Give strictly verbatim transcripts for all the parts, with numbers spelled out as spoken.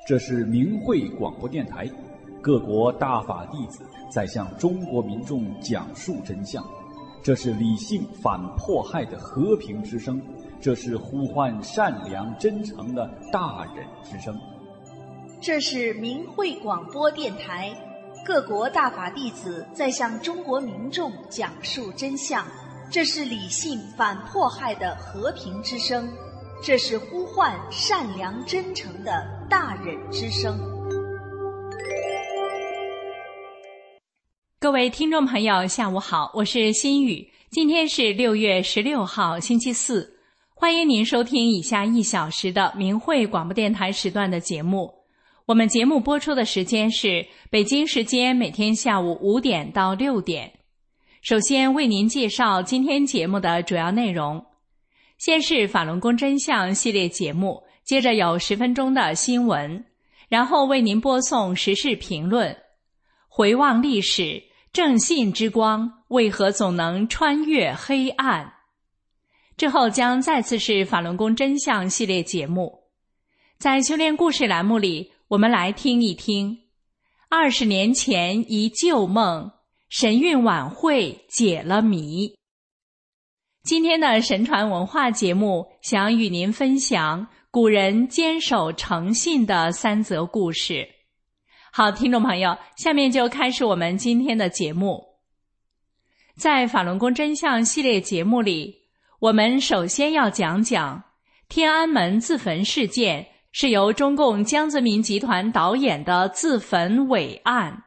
这是明慧广播电台，各国大法弟子在向中国民众讲述真相。这是理性反迫害的和平之声，这是呼唤善良真诚的大忍之声。 这是明慧广播电台，各国大法弟子在向中国民众讲述真相。这是理性反迫害的和平之声，这是呼唤善良真诚的大忍之声。 各位听众朋友下午好，我是心雨，今天是六月十六号星期四，欢迎您收听以下一小时的明慧广播电台时段的节目。我们节目播出的时间是北京时间每天下午五点到六点。首先为您介绍今天节目的主要内容，先是法轮功真相系列节目，接着有十分钟的新闻，然后为您播送时事评论，回望历史，正信之光为何总能穿越黑暗？之后将再次是法轮功真相系列节目。在修炼故事栏目里，我们来听一听二十年前一旧梦，神韵晚会解了谜。今天的神传文化节目想与您分享古人坚守诚信的三则故事。好，听众朋友，下面就开始我们今天的节目。在法轮功真相系列节目里，我们首先要讲讲天安门自焚事件是由中共江泽民集团导演的自焚伪案。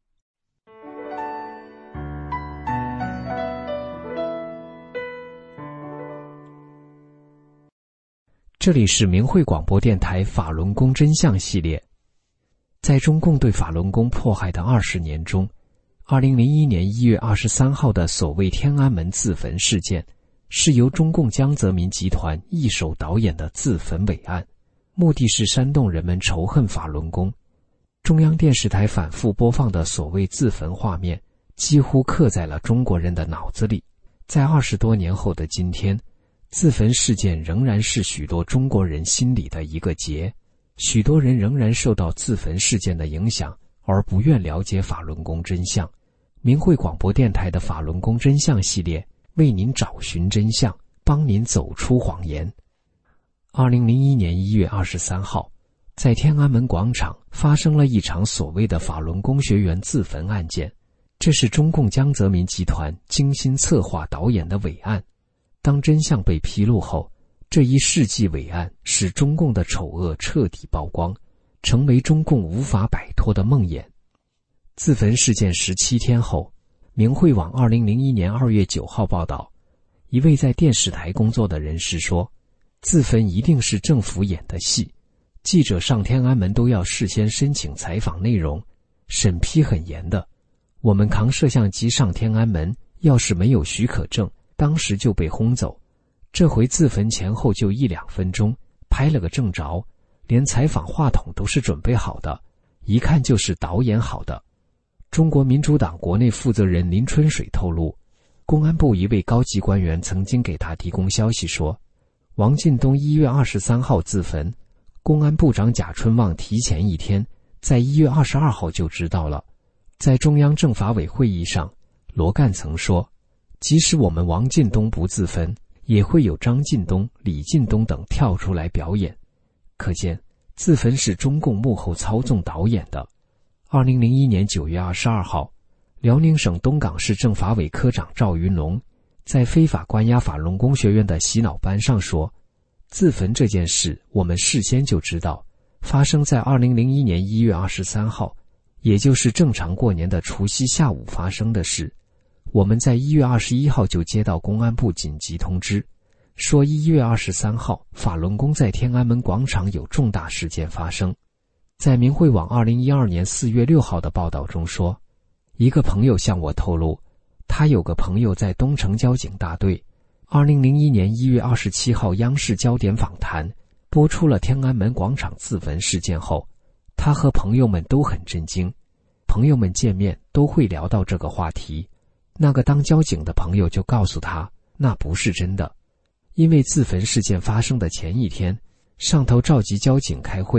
这里是明慧广播电台法轮功真相系列。在中共对法轮功迫害的二十年中，二零零一年一月二十三号的所谓天安门自焚事件，是由中共江泽民集团一手导演的自焚伪案，目的是煽动人们仇恨法轮功。中央电视台反复播放的所谓自焚画面，几乎刻在了中国人的脑子里。在二十多年后的今天，自焚事件仍然是许多中国人心里的一个结，许多人仍然受到自焚事件的影响，而不愿了解法轮功真相。明慧广播电台的法轮功真相系列为您找寻真相，帮您走出谎言。二零零一年一月二十三号，在天安门广场发生了一场所谓的法轮功学员自焚案件，这是中共江泽民集团精心策划导演的伪案。当真相被披露后，这一世纪伪案使中共的丑恶彻底曝光，成为中共无法摆脱的梦魇。自焚事件十七天后，明慧网二零零一年二月九号报道，一位在电视台工作的人士说，自焚一定是政府演的戏，记者上天安门都要事先申请采访内容，审批很严的。我们扛摄像机上天安门，要是没有许可证，当时就被轰走。这回自焚前后就一两分钟，拍了个正着，连采访话筒都是准备好的，一看就是导演好的。中国民主党国内负责人林春水透露，公安部一位高级官员曾经给他提供消息说，王进东一月二十三号自焚，公安部长贾春旺提前一天，在一月二十二号就知道了。在中央政法委会议上，罗干曾说，即使我们王进东不自焚，也会有张近东、李近东等跳出来表演。可见自焚是中共幕后操纵导演的。二零零一年九月二十二号，辽宁省东港市政法委科长赵云龙在非法关押法轮功学院的洗脑班上说，自焚这件事我们事先就知道，发生在二零零一年一月二十三号，也就是正常过年的除夕下午发生的事。我们在一月二十一号就接到公安部紧急通知，说一月二十三号法轮功在天安门广场有重大事件发生。在明慧网二零一二年四月六号的报道中说，一个朋友向我透露，他有个朋友在东城交警大队。二零零一年一月二十七号央视焦点访谈播出了天安门广场自焚事件后，他和朋友们都很震惊，朋友们见面都会聊到这个话题。那个当交警的朋友就告诉他，那不是真的，因为自焚事件发生的前一天，上头召集交警开会，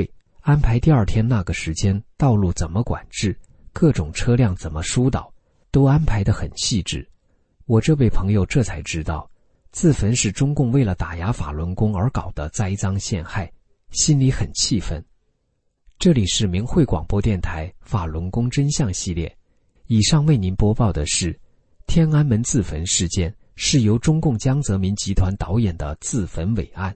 安排第二天那个时间道路怎么管制，各种车辆怎么疏导，都安排得很细致。我这位朋友这才知道，自焚是中共为了打压法轮功而搞的栽赃陷害，心里很气愤。这里是明慧广播电台法轮功真相系列，以上为您播报的是天安门自焚事件是由中共江泽民集团导演的自焚伪案。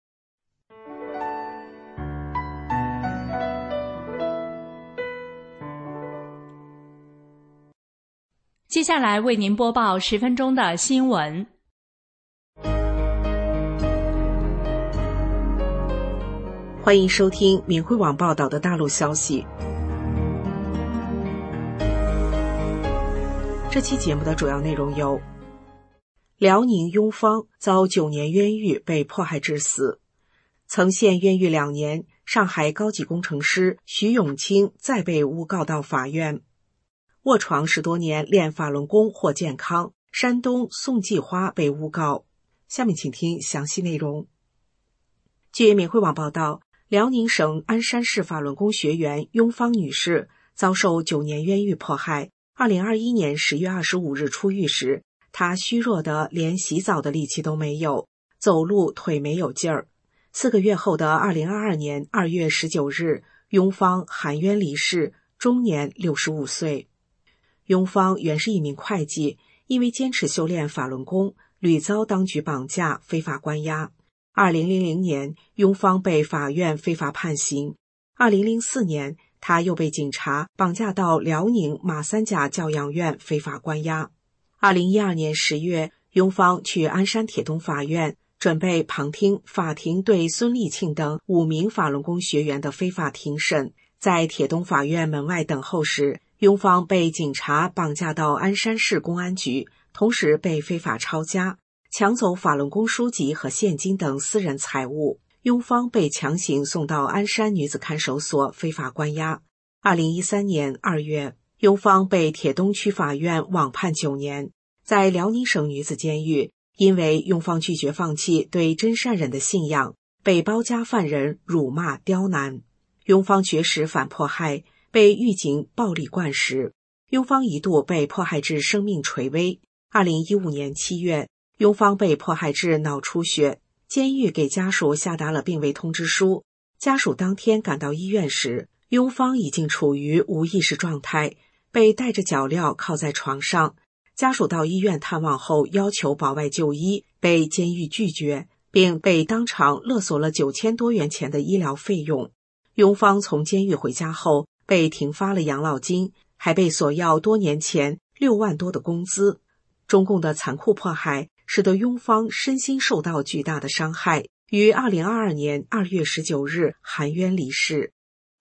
接下来为您播报十分钟的新闻。 欢迎收听明慧网报道的大陆消息。这期节目的主要内容有：辽宁雍方遭九年冤狱被迫害致死，曾陷冤狱两年，上海高级工程师徐永清再被诬告到法院。卧床十多年练法轮功获健康，山东宋继花被诬告。下面请听详细内容。据明慧网报道，辽宁省鞍山市法轮功学员雍方女士遭受九年冤狱迫害。二零二一年十月二十五日出狱时，她虚弱的连洗澡的力气都没有，走路腿没有劲儿。四个月后的二零二二年二月十九日，雍方含冤离世，终年六十五岁。雍方原是一名会计，因为坚持修炼法轮功，屡遭当局绑架、非法关押。二零零零年，雍方被法院非法判刑。二零零四年，他又被警察绑架到辽宁马三甲教养院非法关押。二零一二年十月，雍方去鞍山铁东法院，准备旁听法庭对孙立庆等五名法轮功学员的非法庭审。在铁东法院门外等候时，雍方被警察绑架到鞍山市公安局，同时被非法抄家，抢走法轮功书籍和现金等私人财物。雍方被强行送到鞍山女子看守所非法关押。二零一三年二月，雍方被铁东区法院网判九年。在辽宁省女子监狱，因为雍方拒绝放弃对真善忍的信仰，被包夹犯人辱骂刁难。雍方绝食反迫害，被狱警暴力灌食。雍方一度被迫害至生命垂危。二零一五年七月，雍方被迫害至脑出血，监狱给家属下达了病危通知书。家属当天赶到医院时，雍方已经处于无意识状态，被带着脚镣靠在床上。家属到医院探望后要求保外就医，被监狱拒绝，并被当场勒索了九千多元钱的医疗费用。雍方从监狱回家后被停发了养老金，还被索要多年前六万多的工资。中共的残酷迫害使得雍方身心受到巨大的伤害，于二零二二年二月十九日含冤离世。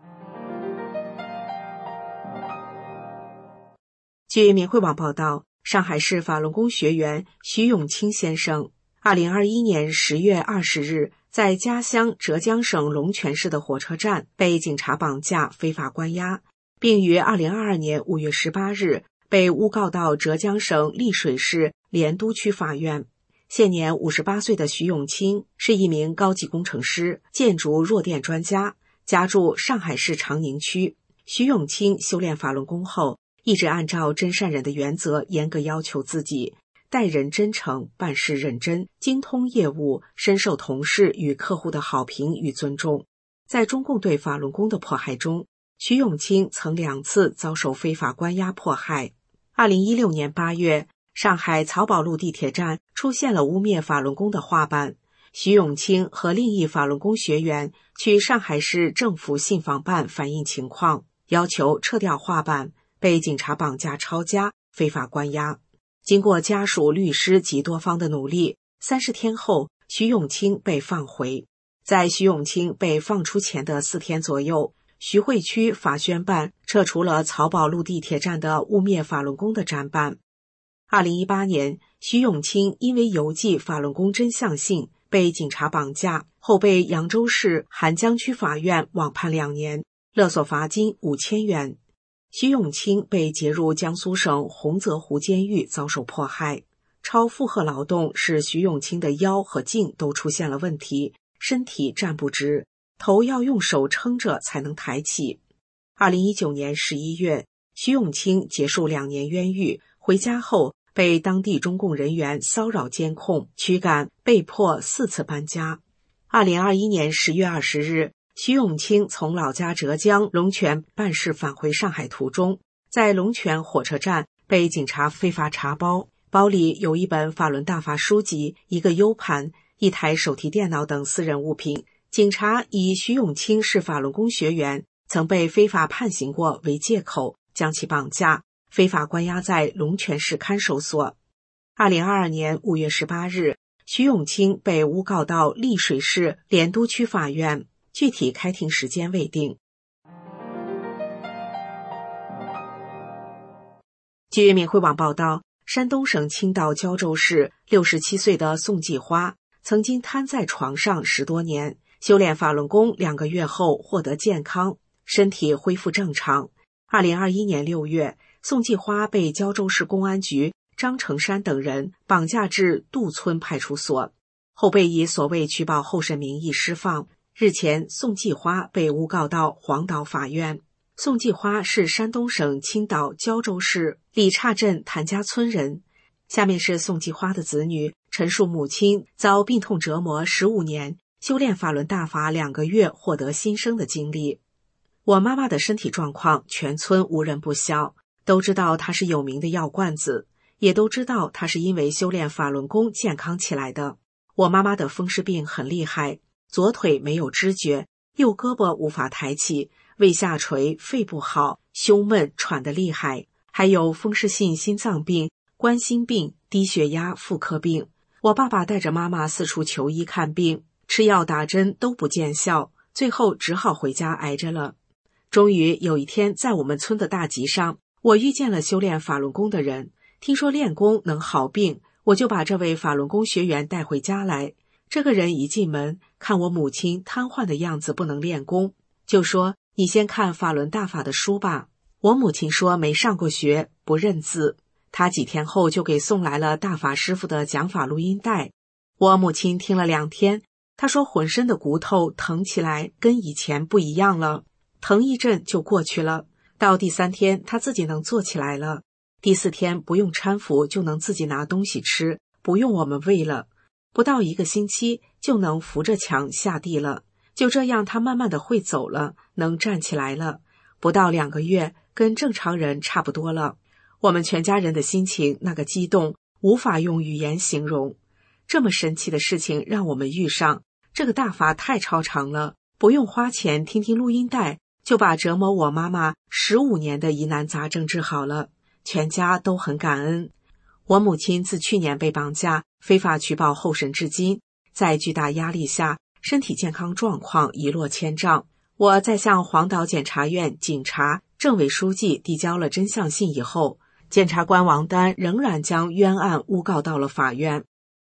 据明慧网报道，上海市法轮功学员徐永清先生二零二一年十月二十日在家乡浙江省龙泉市的火车站被警察绑架非法关押，并于二零二二年五月十八日被诬告到浙江省丽水市莲都区法院。现年五十八岁的徐永清是一名高级工程师、建筑弱电专家，家住上海市长宁区。徐永清修炼法轮功后，一直按照真善忍的原则严格要求自己，待人真诚，办事认真，精通业务，深受同事与客户的好评与尊重。在中共对法轮功的迫害中，徐永清曾两次遭受非法关押迫害。二零一六年八月，上海漕宝路地铁站出现了污蔑法轮功的画板。徐永清和另一法轮功学员去上海市政府信访办反映情况，要求撤掉画板，被警察绑架抄家，非法关押。经过家属、律师及多方的努力，三十天后，徐永清被放回。在徐永清被放出前的四天左右，徐汇区法宣办撤除了漕宝路地铁站的污蔑法轮功的展板。二零一八年，徐永清因为邮寄法轮功真相信被警察绑架，后被扬州市邗江区法院网判两年，勒索罚金五千元。徐永清被截入江苏省洪泽湖监狱，遭受迫害。超负荷劳动使徐永清的腰和颈都出现了问题，身体站不直。 头要用手撑着才能抬起。二零一九年十一月，徐永清结束两年冤狱，回家后被当地中共人员骚扰监控、驱赶，被迫四次搬家。二零二一年十月二十日，徐永清从老家浙江龙泉办事返回上海途中，在龙泉火车站被警察非法查包，包里有一本法轮大法书籍、一个 U 盘、一台手提电脑等私人物品。警察以徐永清是法轮功学员，曾被非法判刑过为借口，将其绑架，非法关押在龙泉市看守所。二零二二年五月十八日，徐永清被诬告到溧水市莲都区法院，具体开庭时间未定。据民汇网报道，山东省青岛胶州市六十七岁的宋继花曾经瘫在床上十多年，修炼法轮功两个月后获得健康，身体恢复正常。二零二一年六月，宋继花被胶州市公安局张成山等人绑架至杜村派出所，后被以所谓取保候审名义释放。日前，宋继花被诬告到黄岛法院。宋继花是山东省青岛胶州市李岔镇谭家村人。下面是宋继花的子女陈述母亲遭病痛折磨十五年，修炼法轮大法两个月获得新生的经历。我妈妈的身体状况全村无人不晓，都知道她是有名的药罐子，也都知道她是因为修炼法轮功健康起来的。我妈妈的风湿病很厉害，左腿没有知觉，右胳膊无法抬起，胃下垂，肺不好，胸闷，喘得厉害，还有风湿性心脏病、冠心病、低血压、妇科病。我爸爸带着妈妈四处求医看病，吃药打针都不见效，最后只好回家挨着了。终于有一天，在我们村的大集上，我遇见了修炼法轮功的人，听说练功能好病，我就把这位法轮功学员带回家来。这个人一进门，看我母亲瘫痪的样子不能练功，就说：“你先看法轮大法的书吧。”我母亲说没上过学，不认字。他几天后就给送来了大法师父的讲法录音带。我母亲听了两天，她说浑身的骨头疼起来跟以前不一样了，疼一阵就过去了。到第三天她自己能坐起来了，第四天不用搀扶就能自己拿东西吃，不用我们喂了。不到一个星期就能扶着墙下地了，就这样她慢慢的会走了，能站起来了。不到两个月跟正常人差不多了。我们全家人的心情那个激动无法用语言形容。这么神奇的事情让我们遇上，这个大法太超常了，不用花钱听听录音带就把折磨我妈妈十五年的疑难杂症治好了，全家都很感恩。我母亲自去年被绑架非法取保候审至今，在巨大压力下身体健康状况一落千丈。我在向黄岛检察院警察、政委书记递交了真相信以后，检察官王丹仍然将冤案诬告到了法院。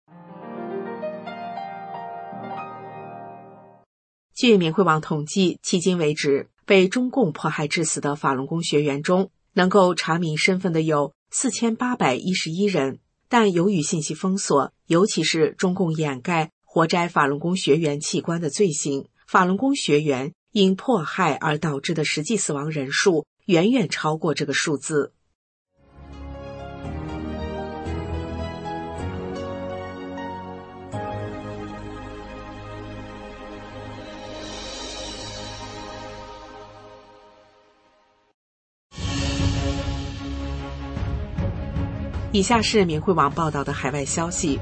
据民汇网统计，迄今为止被中共迫害致死的法轮功学员中，能够查明身份的有四千八百一十一人，但由于信息封锁，尤其是中共掩盖活摘法轮功学员器官的罪行，法轮功学员因迫害而导致的实际死亡人数远远超过这个数字。以下是民汇网报道的海外消息，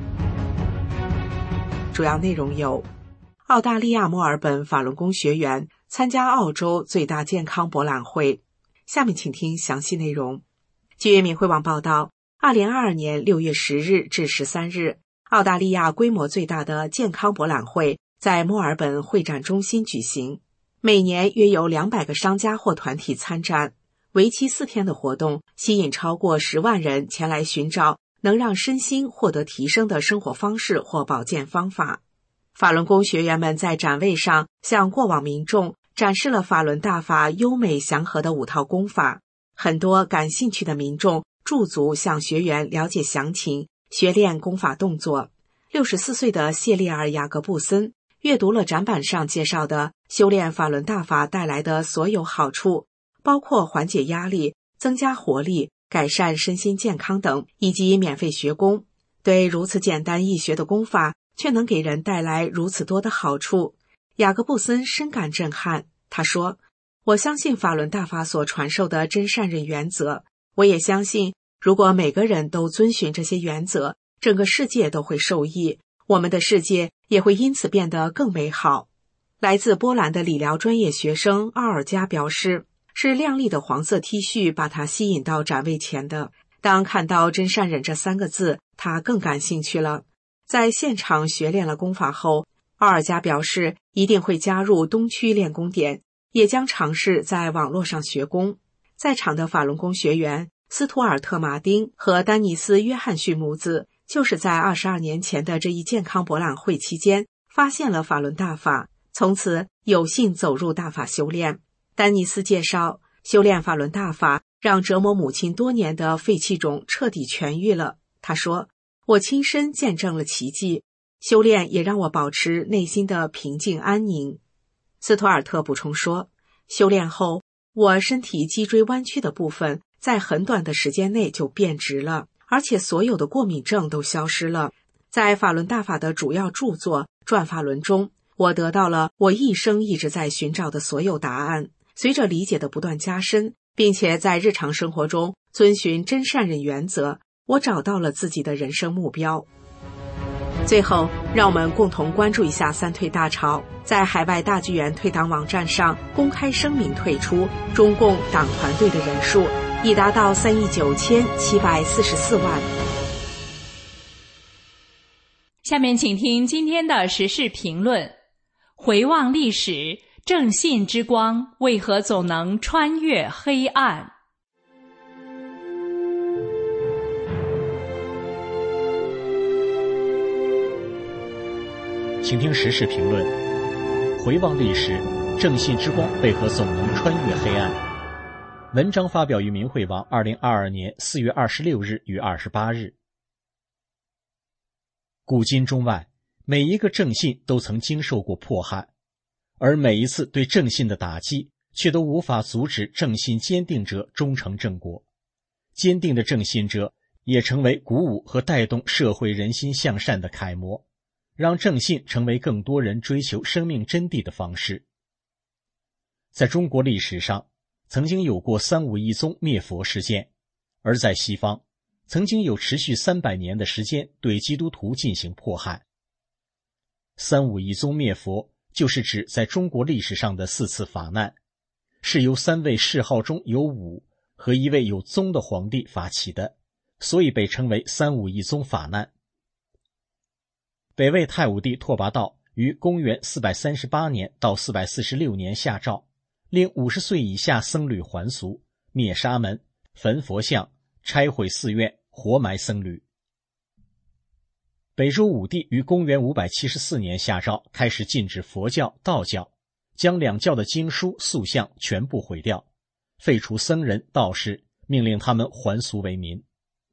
主要内容有：澳大利亚墨尔本法轮功学员参加澳洲最大健康博览会。下面请听详细内容。据民汇网报道，二零二二年六月十日至十三日，澳大利亚规模最大的健康博览会在墨尔本会展中心举行，每年约有两百个商家或团体参展。为期四天的活动吸引超过十万人前来寻找能让身心获得提升的生活方式或保健方法。法轮功学员们在展位上向过往民众展示了法轮大法优美祥和的五套功法，很多感兴趣的民众驻足向学员了解详情，学练功法动作。六十四岁的谢利尔·雅各布森阅读了展板上介绍的修炼法轮大法带来的所有好处，包括缓解压力、增加活力、改善身心健康等，以及免费学功。对如此简单易学的功法，却能给人带来如此多的好处，雅各布森深感震撼。他说，我相信法轮大法所传授的真善忍原则，我也相信如果每个人都遵循这些原则，整个世界都会受益，我们的世界也会因此变得更美好。来自波兰的理疗专业学生奥尔加表示，是亮丽的黄色 T 恤把他吸引到展位前的。当看到真善忍这三个字，他更感兴趣了。在现场学练了功法后，奥尔加表示一定会加入东区练功点，也将尝试在网络上学功。在场的法轮功学员斯图尔特·马丁和丹尼斯·约翰逊母子，就是在二十二年前的这一健康博览会期间发现了法轮大法，从此有幸走入大法修炼。丹尼斯介绍，修炼法轮大法让折磨母亲多年的肺气肿彻底痊愈了。他说，我亲身见证了奇迹，修炼也让我保持内心的平静安宁。斯图尔特补充说，修炼后，我身体脊椎弯曲的部分在很短的时间内就变直了，而且所有的过敏症都消失了。在法轮大法的主要著作《转法轮》中，我得到了我一生一直在寻找的所有答案。随着理解的不断加深，并且在日常生活中遵循真善忍原则，我找到了自己的人生目标。最后，让我们共同关注一下三退大潮。在海外大剧院退党网站上公开声明退出中共党团队的人数已达到三亿九千七百四十四万。 下面请听今天的时事评论。回望历史，正信之光为何总能穿越黑暗？ 请听时事评论。回望历史，正信之光为何总能穿越黑暗？文章发表于明慧网二零二二年四月二十六日与二十八日。古今中外，每一个正信都曾经受过迫害，而每一次对正信的打击，却都无法阻止正信坚定者终成正果。坚定的正信者也成为鼓舞和带动社会人心向善的楷模，让正信成为更多人追求生命真谛的方式。在中国历史上，曾经有过三武一宗灭佛事件，而在西方，曾经有持续三百年的时间对基督徒进行迫害。三武一宗灭佛就是指在中国历史上的四次法难，是由三位谥号中有武和一位有宗的皇帝发起的，所以被称为三武一宗法难。北魏太武帝拓跋道于公元四百三十八年到四百四十六年下诏，令五十岁以下僧侣还俗，灭沙门，焚佛像，拆毁寺院，活埋僧侣。北周武帝于公元五百七十四年下诏，开始禁止佛教、道教，将两教的经书、塑像全部毁掉，废除僧人、道士，命令他们还俗为民。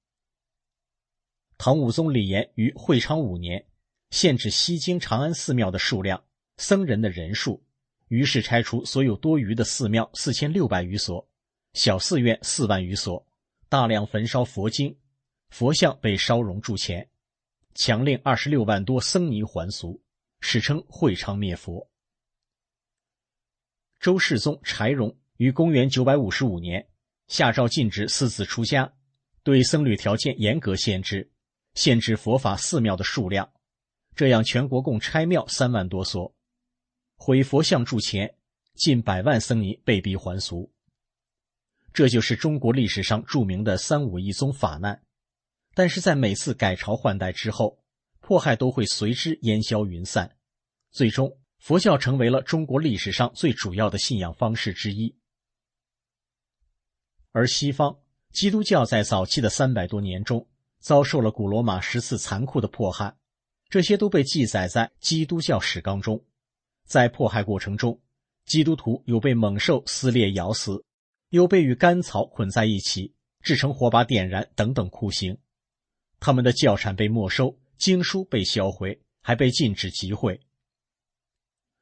唐武宗李炎于会昌五年限制西京长安寺庙的数量、僧人的人数，于是拆除所有多余的寺庙四千六百余所，小寺院四万余所，大量焚烧佛经，佛像被烧熔铸钱，强令二十六万多僧尼还俗，史称会昌灭佛。周世宗柴荣于公元九百五十五年下诏禁止私自出家，对僧侣条件严格限制，限制佛法寺庙的数量，这样全国共拆庙三万多所，毁佛像铸钱，近百万僧尼被逼还俗。这就是中国历史上著名的三武一宗法难。但是在每次改朝换代之后，迫害都会随之烟消云散，最终佛教成为了中国历史上最主要的信仰方式之一。而西方基督教在早期的三百多年中遭受了古罗马十次残酷的迫害，这些都被记载在基督教史纲中。在迫害过程中，基督徒有被猛兽撕裂咬死，有被与干草混在一起制成火把点燃等等酷刑。他们的教产被没收，经书被销毁，还被禁止集会。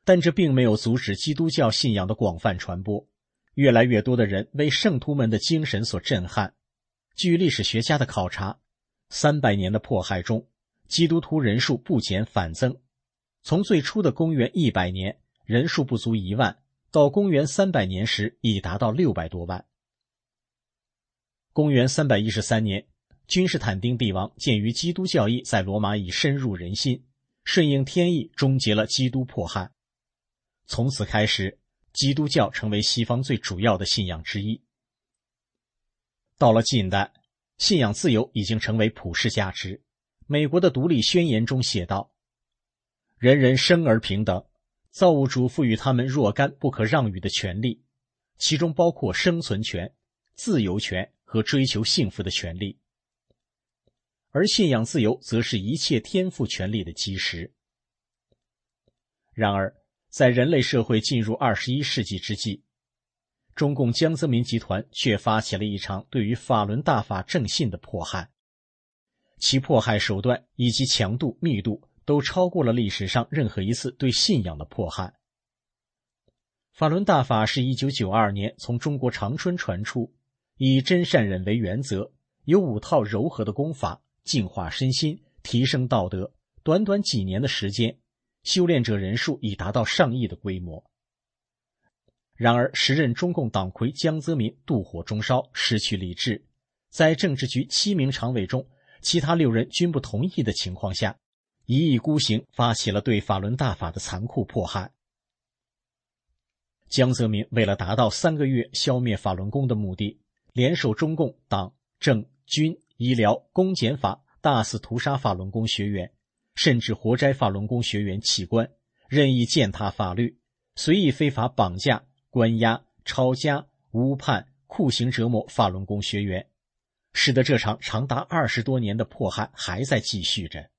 但这并没有阻止基督教信仰的广泛传播，越来越多的人为圣徒们的精神所震撼。据历史学家的考察，三百年的迫害中，基督徒人数不减反增，从最初的公元一百年人数不足一万，到公元三百年时已达到六百多万。公元三百一十三年，君士坦丁帝王鉴于基督教义在罗马已深入人心，顺应天意终结了基督迫害。从此开始，基督教成为西方最主要的信仰之一。到了近代，信仰自由已经成为普世价值。美国的独立宣言中写道：人人生而平等，造物主赋予他们若干不可让与的权利，其中包括生存权、自由权和追求幸福的权利。而信仰自由则是一切天赋权利的基石。然而，在人类社会进入二十一世纪之际，中共江泽民集团却发起了一场对于法轮大法正信的迫害，其迫害手段以及强度、密度都超过了历史上任何一次对信仰的迫害。法轮大法是一九九二年从中国长春传出，以真善忍为原则，有五套柔和的功法，净化身心，提升道德，短短几年的时间，修炼者人数已达到上亿的规模。然而，时任中共党魁江泽民妒火中烧，失去理智，在政治局七名常委中，其他六人均不同意的情况下，一意孤行，发起了对法轮大法的残酷迫害。江泽民为了达到三个月消灭法轮功的目的，联手中共党、政、军、医疗、公检法，大肆屠杀法轮功学员，甚至活摘法轮功学员器官，任意践踏法律，随意非法绑架、关押、抄家、诬判、酷刑折磨法轮功学员，使得这场长达二十多年的迫害还在继续着。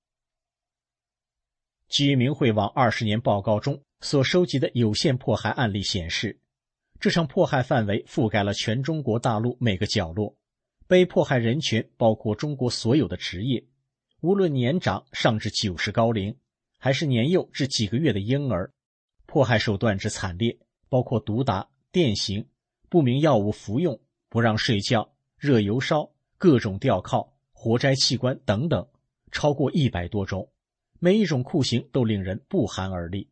据明慧网二十年报告中所收集的有限迫害案例显示，这场迫害范围覆盖了全中国大陆每个角落，被迫害人群包括中国所有的职业，无论年长上至九十高龄，还是年幼至几个月的婴儿，迫害手段之惨烈，包括毒打、电刑、不明药物服用、不让睡觉、热油烧、各种吊铐、活摘器官等等，超过一百多种，每一种酷刑都令人不寒而栗。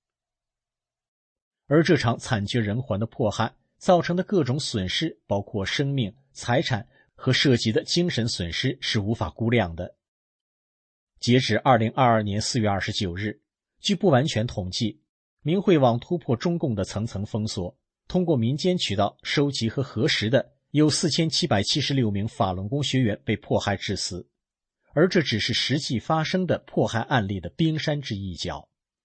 而这场惨绝人寰的迫害造成的各种损失，包括生命、财产和涉及的精神损失，是无法估量的。截止二零二二年四月二十九日，据不完全统计，明慧网突破中共的层层封锁，通过民间渠道收集和核实的有四千七百七十六名法轮功学员被迫害致死，而这只是实际发生的迫害案例的冰山之一角。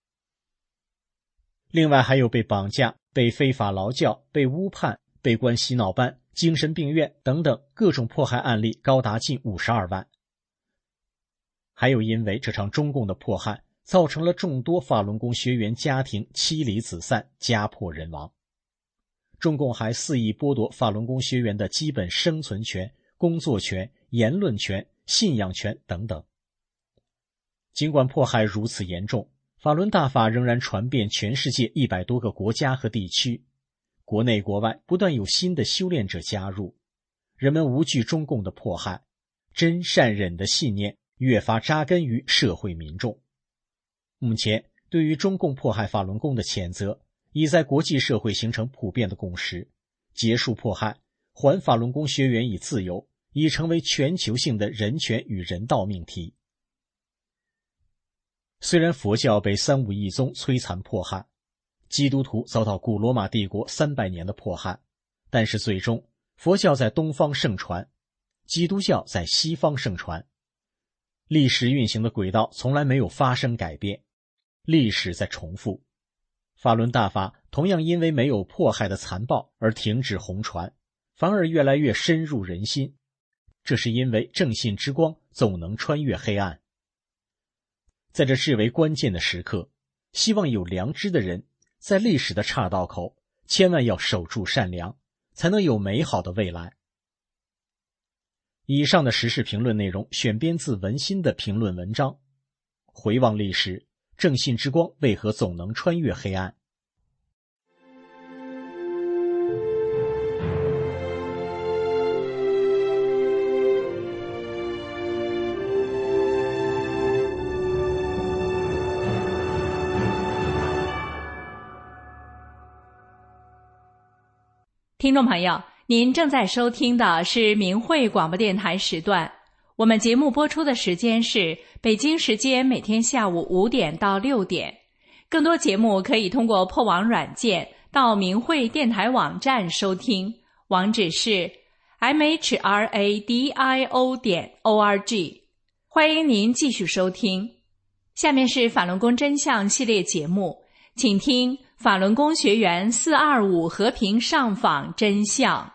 另外还有被绑架、被非法劳教、被诬判、被关洗脑班、精神病院等等各种迫害案例高达近五十二万。还有因为这场中共的迫害造成了众多法轮功学员家庭妻离子散、家破人亡。中共还肆意剥夺法轮功学员的基本生存权、工作权、言论权、信仰权等等。尽管迫害如此严重，法轮大法仍然传遍全世界一百多个国家和地区，国内国外不断有新的修炼者加入，人们无惧中共的迫害，真善忍的信念越发扎根于社会民众。目前，对于中共迫害法轮功的谴责已在国际社会形成普遍的共识，结束迫害，还法轮功学员以自由，已成为全球性的人权与人道命题。虽然佛教被三武一宗摧残迫害，基督徒遭到古罗马帝国三百年的迫害，但是最终佛教在东方盛传，基督教在西方盛传。历史运行的轨道从来没有发生改变，历史在重复。法轮大法同样因为没有迫害的残暴而停止红传，反而越来越深入人心。这是因为正信之光总能穿越黑暗。在这至为关键的时刻，希望有良知的人在历史的岔道口千万要守住善良，才能有美好的未来。以上的时事评论内容选编自文心的评论文章。回望历史， 正信之光为何总能穿越黑暗？ 听众朋友，您正在收听的是明慧广播电台时段，我们节目播出的时间是北京时间每天下午五点到六点。更多节目可以通过破网软件到明慧电台网站收听，网址是 m h r a d i o 点 o r g。 欢迎您继续收听。下面是法轮功真相系列节目，请听法轮功学员四二五和平上访真相。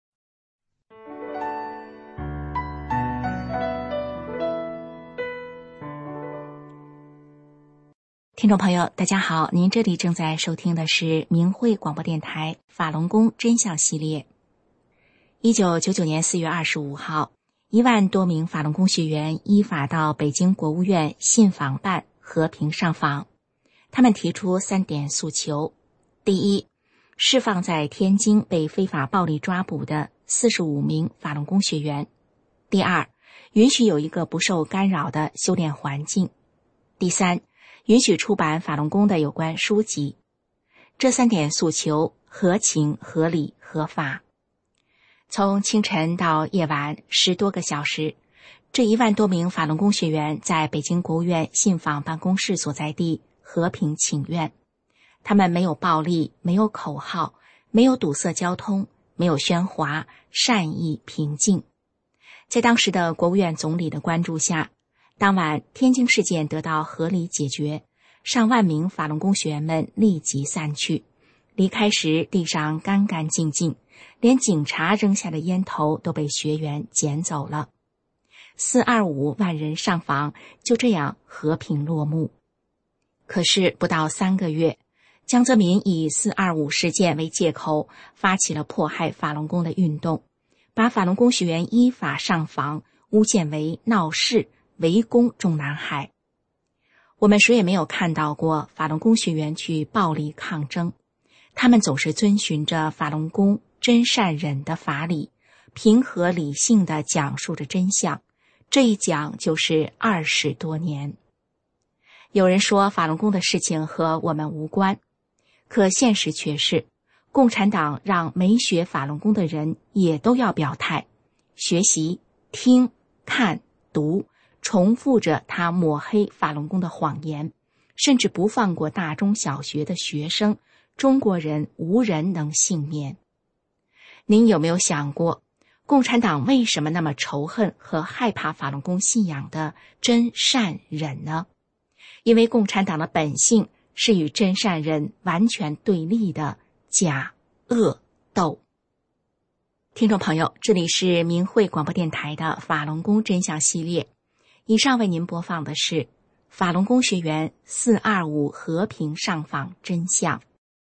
听众朋友大家好，您这里正在收听的是明慧广播电台法轮功真相系列。一九九九年四月二十五号，一万多名法轮功学员依法到北京国务院信访办和平上访。他们提出三点诉求：第一，释放在天津被非法暴力抓捕的四十五名法轮功学员；第二，允许有一个不受干扰的修炼环境；第三，允许出版法轮功的有关书籍。这三点诉求合情、合理、合法。从清晨到夜晚十多个小时，这一万多名法轮功学员在北京国务院信访办公室所在地和平请愿。他们没有暴力，没有口号，没有堵塞交通，没有喧哗，善意平静。在当时的国务院总理的关注下，当晚天津事件得到合理解决，上万名法轮功学员们立即散去。离开时地上干干净净，连警察扔下的烟头都被学员捡走了。四二五万人上访就这样和平落幕。可是不到三个月，江泽民以四二五事件为借口，发起了迫害法轮功的运动，把法轮功学员依法上访诬陷为闹事、围攻中南海。我们谁也没有看到过法轮功学员去暴力抗争，他们总是遵循着法轮功真善忍的法理，平和理性地讲述着真相，这一讲就是二十多年。有人说法轮功的事情和我们无关，可现实却是，共产党让没学法轮功的人也都要表态，学习、听、看、读，重复着他抹黑法轮功的谎言，甚至不放过大中小学的学生，中国人无人能幸免。您有没有想过，共产党为什么那么仇恨和害怕法轮功信仰的真善忍呢？因为共产党的本性是与真善忍完全对立的假恶斗。听众朋友，这里是明慧广播电台的法轮功真相系列，以上为您播放的是法轮功学员四二五和平上访真相。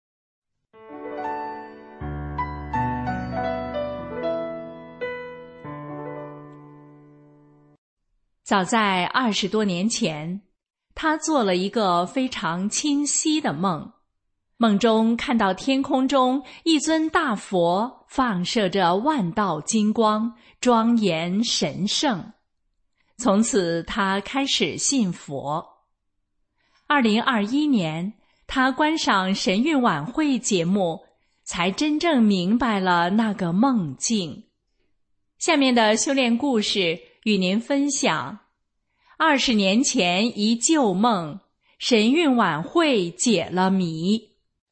早在二十多年前，他做了一个非常清晰的梦，梦中看到天空中一尊大佛放射着万道金光，庄严神圣。从此他开始信佛。二零二一年，他观赏神韵晚会节目，才真正明白了那个梦境。下面的修炼故事与您分享：二十年前一旧梦，神韵晚会解了谜。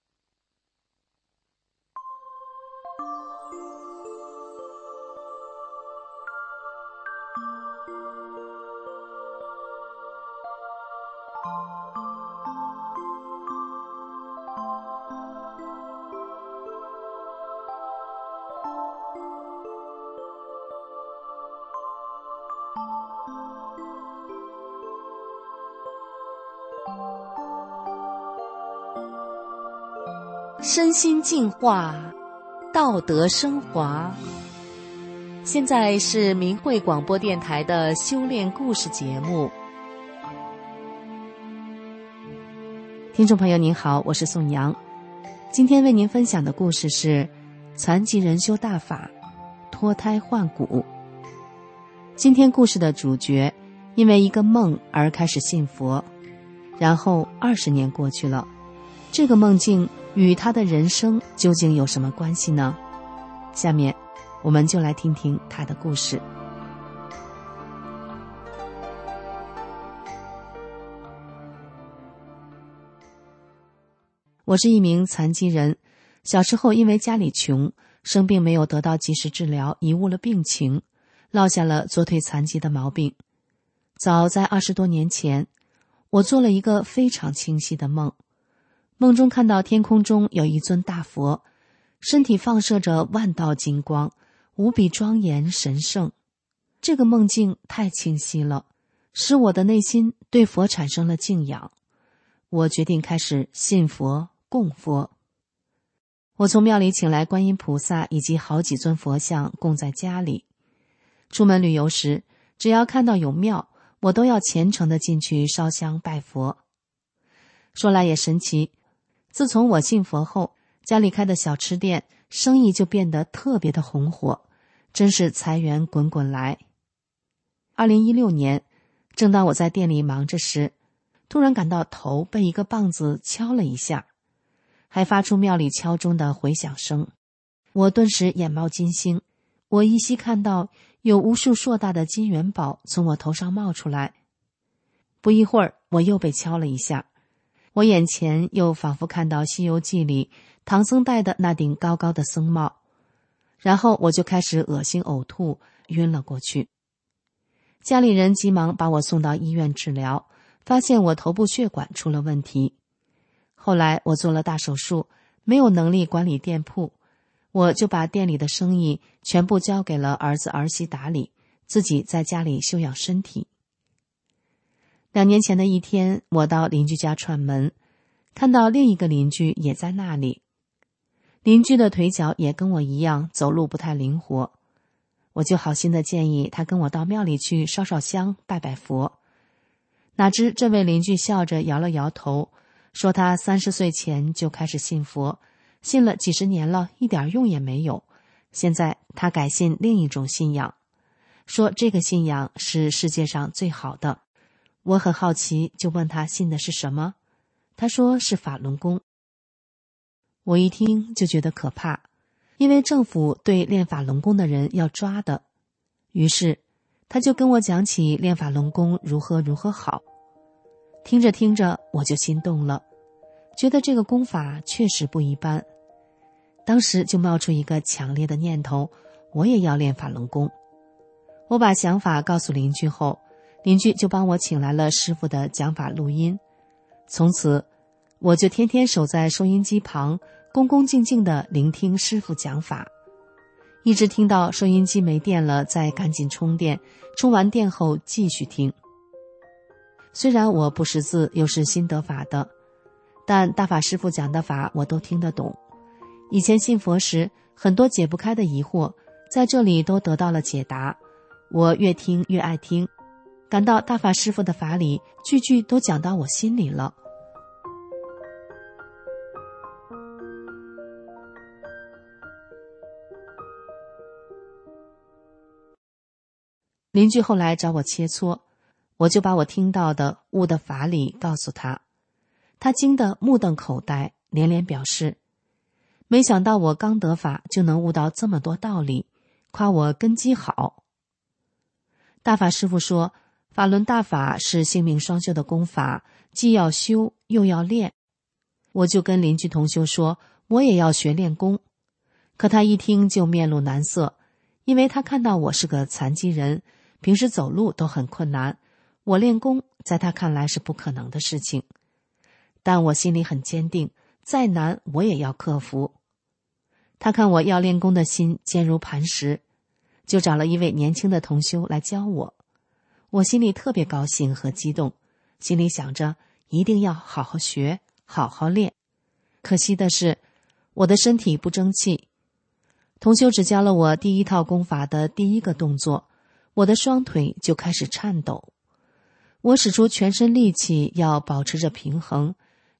身心净化，道德升华。现在是明慧广播电台的修炼故事节目。 听众朋友您好，我是宋阳。今天为您分享的故事是残疾人修大法，脱胎换骨。今天故事的主角因为一个梦而开始信佛，然后二十年过去了，这个梦境与他的人生究竟有什么关系呢？下面我们就来听听他的故事。我是一名残疾人，小时候因为家里穷，生病没有得到及时治疗，贻误了病情，落下了左腿残疾的毛病。早在二十多年前，我做了一个非常清晰的梦，梦中看到天空中有一尊大佛，身体放射着万道金光，无比庄严神圣。这个梦境太清晰了，使我的内心对佛产生了敬仰。我决定开始信佛供佛。我从庙里请来观音菩萨以及好几尊佛像供在家里。出门旅游时，只要看到有庙，我都要虔诚地进去烧香拜佛。说来也神奇，自从我信佛后，家里开的小吃店生意就变得特别的红火，真是财源滚滚来。二零一六年，正当我在店里忙着时，突然感到头被一个棒子敲了一下，还发出庙里敲钟的回响声。我顿时眼冒金星，我依稀看到有无数硕大的金元宝从我头上冒出来。不一会儿，我又被敲了一下，我眼前又仿佛看到《西游记》里唐僧戴的那顶高高的僧帽，然后我就开始恶心呕吐，晕了过去。家里人急忙把我送到医院治疗，发现我头部血管出了问题。后来我做了大手术，没有能力管理店铺，我就把店里的生意全部交给了儿子儿媳打理，自己在家里休养身体。两年前的一天，我到邻居家串门，看到另一个邻居也在那里。邻居的腿脚也跟我一样，走路不太灵活，我就好心的建议他跟我到庙里去烧烧香，拜拜佛。哪知这位邻居笑着摇了摇头，说他三十岁前就开始信佛，信了几十年了，一点用也没有。现在他改信另一种信仰，说这个信仰是世界上最好的。我很好奇，就问他信的是什么，他说是法轮功。我一听就觉得可怕，因为政府对练法轮功的人要抓的。于是他就跟我讲起练法轮功如何如何好。听着听着，我就心动了，觉得这个功法确实不一般。当时就冒出一个强烈的念头，我也要练法轮功。我把想法告诉邻居后，邻居就帮我请来了师父的讲法录音。从此我就天天守在收音机旁，恭恭敬敬地聆听师父讲法，一直听到收音机没电了，再赶紧充电，充完电后继续听。虽然我不识字，又是新得法的，但大法师父讲的法我都听得懂。以前信佛时，很多解不开的疑惑，在这里都得到了解答。我越听越爱听，感到大法师父的法理句句都讲到我心里了。邻居后来找我切磋，我就把我听到的悟的法理告诉他，他惊得目瞪口呆，连连表示没想到我刚得法就能悟到这么多道理，夸我根基好。大法师父说，法轮大法是性命双修的功法，既要修又要练。我就跟邻居同修说，我也要学练功。可他一听就面露难色，因为他看到我是个残疾人，平时走路都很困难，我练功在他看来是不可能的事情。但我心里很坚定，再难我也要克服。他看我要练功的心坚如磐石，就找了一位年轻的同修来教我。我心里特别高兴和激动，心里想着一定要好好学，好好练。可惜的是，我的身体不争气。同修只教了我第一套功法的第一个动作，我的双腿就开始颤抖。我使出全身力气要保持着平衡，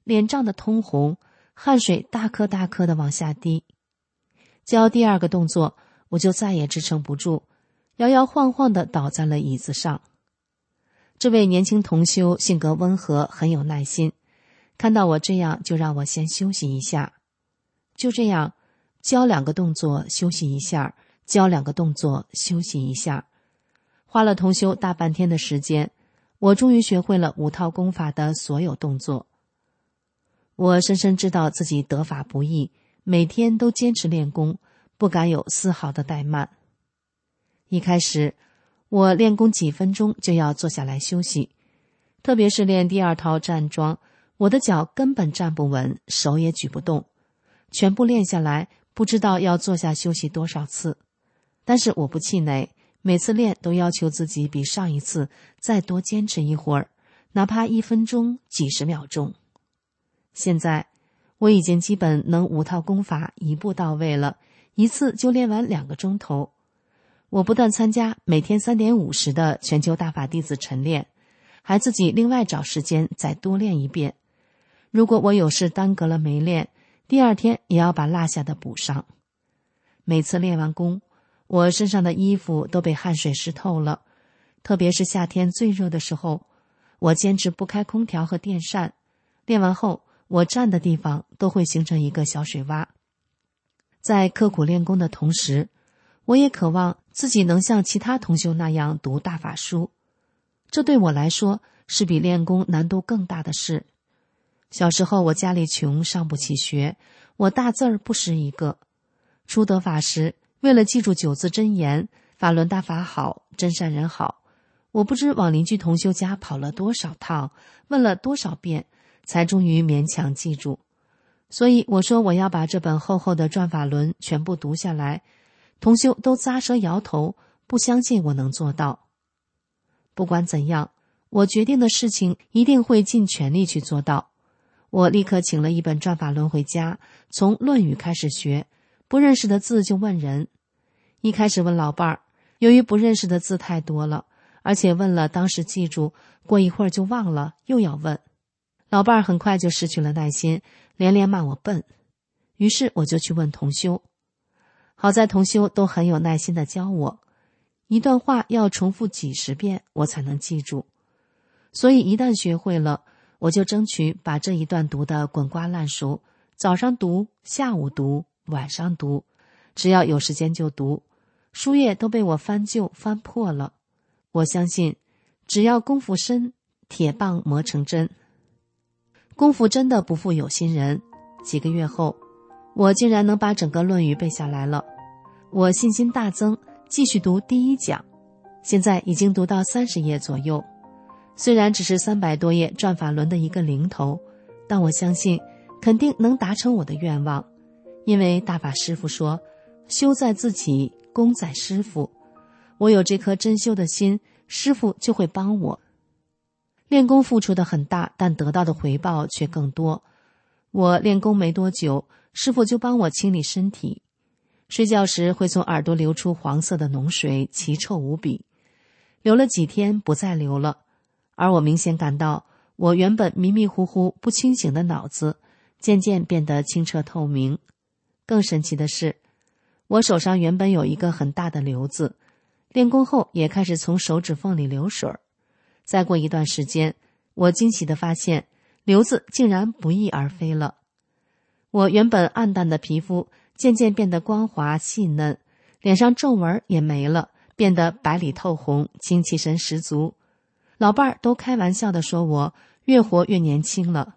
脸涨得通红，汗水大颗大颗地往下滴。教第二个动作，我就再也支撑不住，摇摇晃晃地倒在了椅子上。这位年轻同修性格温和，很有耐心，看到我这样就让我先休息一下。就这样，教两个动作休息一下，教两个动作休息一下，花了同修大半天的时间，我终于学会了五套功法的所有动作。我深深知道自己得法不易，每天都坚持练功，不敢有丝毫的怠慢。一开始，我练功几分钟就要坐下来休息，特别是练第二套站桩，我的脚根本站不稳，手也举不动。全部练下来，不知道要坐下休息多少次。但是我不气馁，每次练都要求自己比上一次再多坚持一会儿，哪怕一分钟、几十秒钟。现在我已经基本能五套功法一步到位了，一次就练完两个钟头。我不但参加每天三点五十的全球大法弟子晨练，还自己另外找时间再多练一遍。如果我有事耽搁了没练，第二天也要把落下的补上。每次练完功，我身上的衣服都被汗水湿透了，特别是夏天最热的时候，我坚持不开空调和电扇。练完后，我站的地方都会形成一个小水洼。在刻苦练功的同时，我也渴望自己能像其他同修那样读大法书，这对我来说是比练功难度更大的事。小时候我家里穷，上不起学，我大字儿不识一个。初得法时，为了记住九字真言，法轮大法好，真善人好，我不知往邻居同修家跑了多少趟，问了多少遍，才终于勉强记住。所以我说我要把这本厚厚的转法轮全部读下来，同修都咂舌摇头，不相信我能做到。不管怎样，我决定的事情一定会尽全力去做到。我立刻请了一本转法轮回家，从《论语》开始学，不认识的字就问人。一开始问老伴儿，由于不认识的字太多了，而且问了当时记住，过一会儿就忘了，又要问。老伴儿很快就失去了耐心，连连骂我笨。于是我就去问同修，好在同修都很有耐心地教我，一段话要重复几十遍我才能记住。所以一旦学会了，我就争取把这一段读得滚瓜烂熟，早上读，下午读，晚上读，只要有时间就读，书页都被我翻旧翻破了。我相信，只要功夫深，铁棒磨成针。功夫真的不负有心人，几个月后，我竟然能把整个《论语》背下来了。我信心大增，继续读第一讲，现在已经读到三十页左右。虽然只是三百多页转法轮的一个零头，但我相信肯定能达成我的愿望，因为大法师父说，修在自己，功在师父。我有这颗真修的心，师父就会帮我。练功付出的很大，但得到的回报却更多。我练功没多久，师父就帮我清理身体。睡觉时会从耳朵流出黄色的脓水，奇臭无比。流了几天不再流了，而我明显感到我原本迷迷糊糊不清醒的脑子渐渐变得清澈透明。更神奇的是，我手上原本有一个很大的瘤子，练功后也开始从手指缝里流水。再过一段时间，我惊喜地发现瘤子竟然不翼而飞了。我原本暗淡的皮肤渐渐变得光滑细嫩，脸上皱纹也没了，变得白里透红，精气神十足。老伴儿都开玩笑地说我越活越年轻了。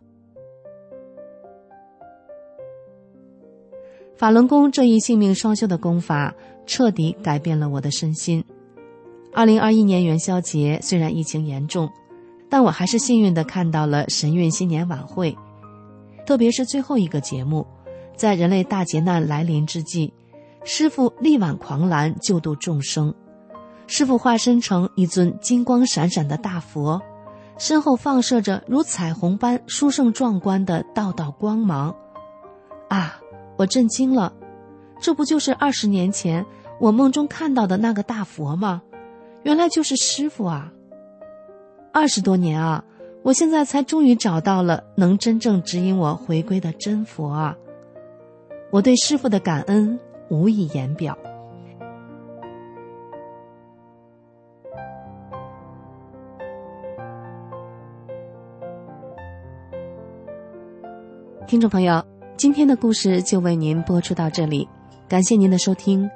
法轮功这一性命双修的功法彻底改变了我的身心。二零二一年元宵节虽然疫情严重，但我还是幸运地看到了神韵新年晚会，特别是最后一个节目，在人类大劫难来临之际，师父力挽狂澜，救度众生。师父化身成一尊金光闪闪的大佛，身后放射着如彩虹般殊胜壮观的道道光芒。啊，我震惊了，这不就是二十年前我梦中看到的那个大佛吗？原来就是师父啊！二十多年啊， 我现在才终于找到了能真正指引我回归的真佛啊！我对师父的感恩无以言表。听众朋友，今天的故事就为您播出到这里，感谢您的收听。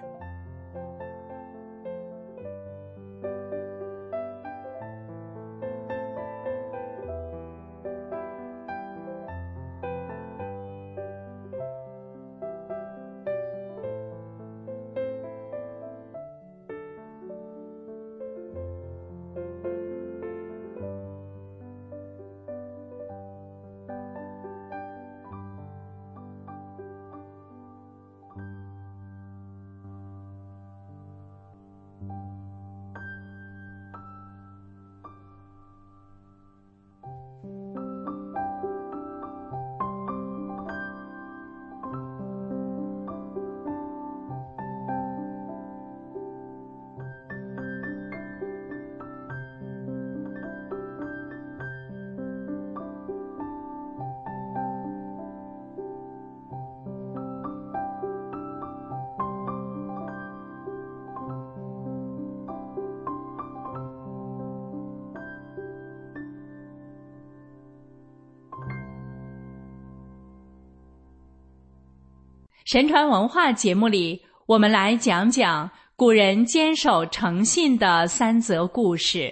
神传文化节目里，我们来讲讲古人坚守诚信的三则故事。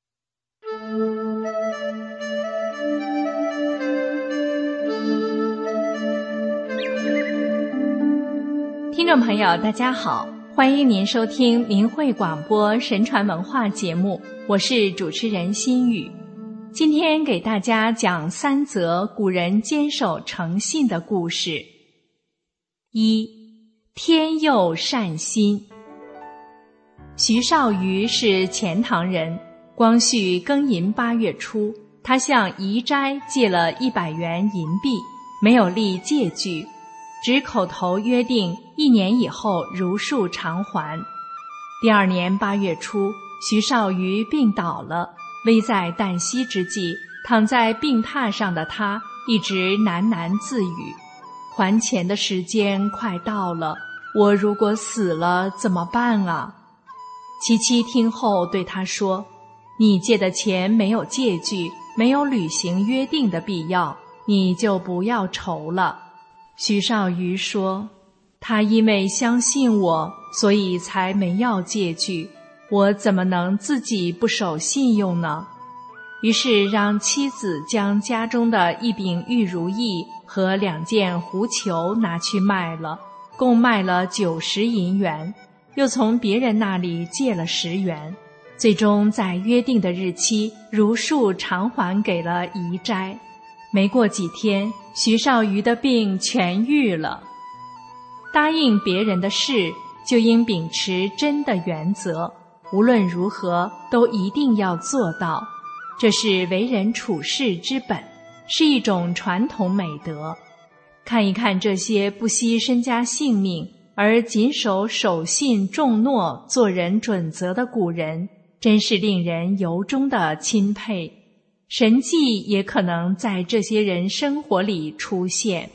听众朋友大家好，欢迎您收听明慧广播神传文化节目，我是主持人心雨。今天给大家讲三则古人坚守诚信的故事。一、天佑善心。徐绍瑜是钱塘人，光绪庚寅八月初，他向宜斋借了一百元银币，没有立借据，只口头约定一年以后如数偿还。第二年八月初，徐绍瑜病倒了，危在旦夕之际，躺在病榻上的他一直喃喃自语：还钱的时间快到了，我如果死了怎么办啊？其妻听后对他说：你借的钱没有借据，没有履行约定的必要，你就不要愁了。徐绍瑜说：他因为相信我，所以才没要借据，我怎么能自己不守信用呢？于是让妻子将家中的一柄玉如意和两件狐裘拿去卖了，共卖了九十银元，又从别人那里借了十元，最终在约定的日期如数偿还给了宜斋。没过几天，徐绍瑜的病痊愈了。答应别人的事，就应秉持真的原则，无论如何都一定要做到，这是为人处事之本，是一种传统美德。看一看这些不惜身家性命而谨守守信重诺做人准则的古人，真是令人由衷的钦佩。神迹也可能在这些人生活里出现。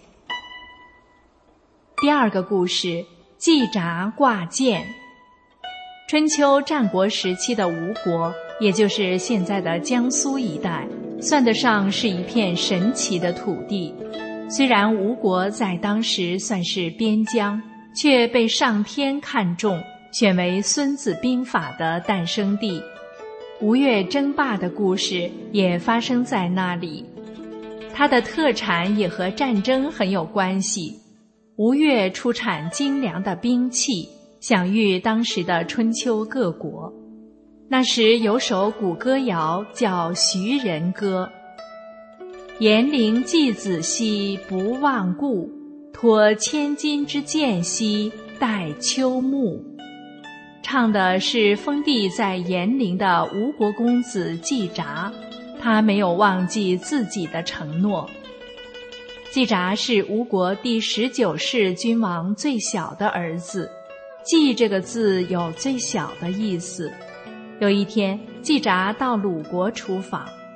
第二个故事，季札挂剑。春秋战国时期的吴国，也就是现在的江苏一带，算得上是一片神奇的土地。虽然吴国在当时算是边疆，却被上天看中，选为孙子兵法的诞生地。吴越争霸的故事也发生在那里，它的特产也和战争很有关系。吴越出产精良的兵器，享誉当时的春秋各国。那时有首古歌谣叫《徐人歌》：严陵季子兮不忘故，托千金之剑兮待秋暮。唱的是封地在严陵的吴国公子季札，他没有忘记自己的承诺。季札是吴国第十九世君王最小的儿子，季这个字有最小的意思。有一天，季札到鲁国出访，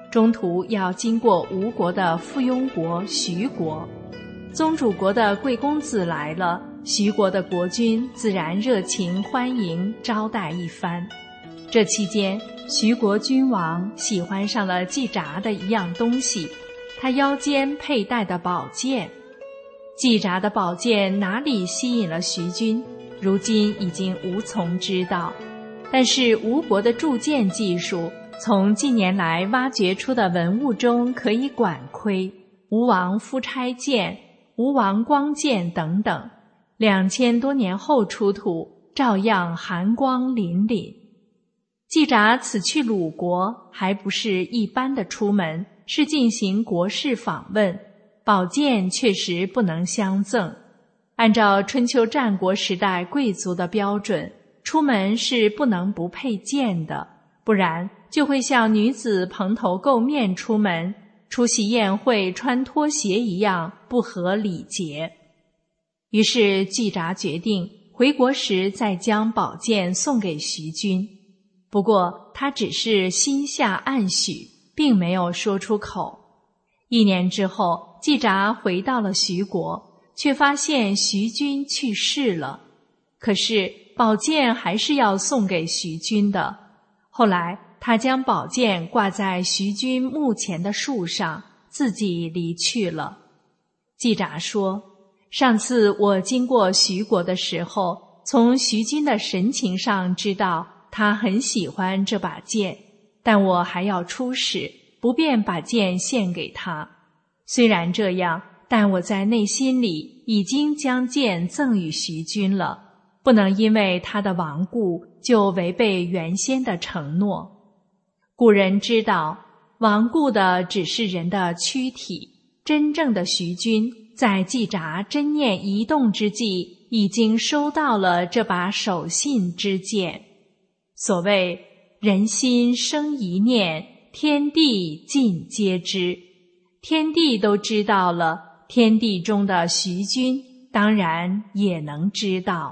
中途要经过吴国的附庸国徐国。宗主国的贵公子来了，徐国的国君自然热情欢迎招待一番。这期间，徐国君王喜欢上了季札的一样东西，他腰间佩戴的宝剑。季札的宝剑哪里吸引了徐君，如今已经无从知道。但是吴国的铸剑技术，从近年来挖掘出的文物中可以管窥，吴王夫差剑、吴王光剑等等，两千多年后出土，照样寒光凛凛。季札此去鲁国，还不是一般的出门，是进行国事访问，宝剑确实不能相赠。按照春秋战国时代贵族的标准，出门是不能不佩剑的，不然就会像女子蓬头垢面出门，出席宴会穿拖鞋一样不合礼节。于是季札决定回国时再将宝剑送给徐君，不过他只是心下暗许，并没有说出口。一年之后，季札回到了徐国，却发现徐君去世了。可是宝剑还是要送给徐君的。后来他将宝剑挂在徐君墓前的树上，自己离去了。季札说，上次我经过徐国的时候，从徐君的神情上知道他很喜欢这把剑，但我还要出使，不便把剑献给他。虽然这样，但我在内心里已经将剑赠与徐君了，不能因为他的亡故就违背原先的承诺。古人知道，亡故的只是人的躯体，真正的徐君在季札真念移动之际，已经收到了这把守信之剑。所谓人心生一念，天地尽皆知。天地都知道了，天地中的徐君当然也能知道。